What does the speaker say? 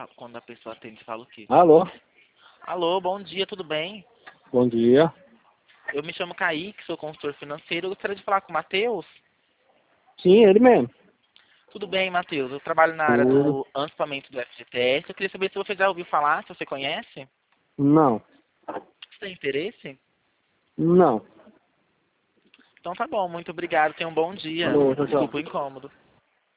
quando a pessoa atende, fala o quê? Alô? Alô, bom dia, tudo bem? Bom dia. Eu me chamo Kaique, sou consultor financeiro. Eu gostaria de falar com o Matheus. Sim, ele mesmo. Tudo bem, Matheus? Eu trabalho na área Tudo. do antecipamento do FGTS. Eu queria saber se você já ouviu falar, se você conhece. Não. Você tem interesse? Não. Então tá bom, muito obrigado. Tenha um bom dia. Alô, tchau, tchau. Desculpa o incômodo.